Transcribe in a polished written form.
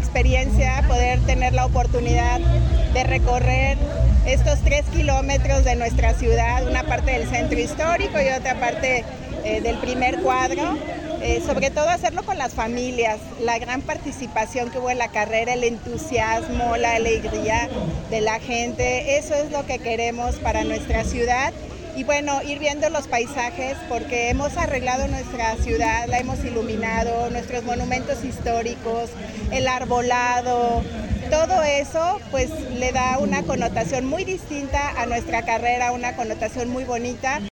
experiencia poder tener la oportunidad de recorrer estos 3 kilómetros de nuestra ciudad, una parte del centro histórico y otra parte del primer cuadro. Sobre todo hacerlo con las familias, la gran participación que hubo en la carrera, el entusiasmo, la alegría de la gente, eso es lo que queremos para nuestra ciudad. Y bueno, ir viendo los paisajes porque hemos arreglado nuestra ciudad, la hemos iluminado, nuestros monumentos históricos, el arbolado, todo eso pues le da una connotación muy distinta a nuestra carrera, una connotación muy bonita.